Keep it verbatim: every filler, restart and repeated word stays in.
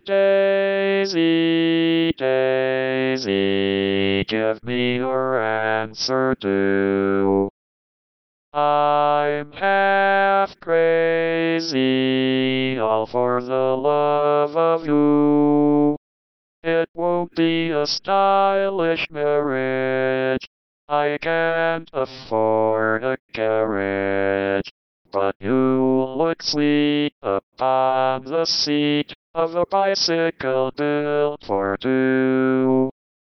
Daisy, Daisy, give me your answer too. I'm half crazy, all for the love of you. It won't be a stylish marriage. I can't afford a carriage. But you look sweet upon the seat of a bicycle, Bill.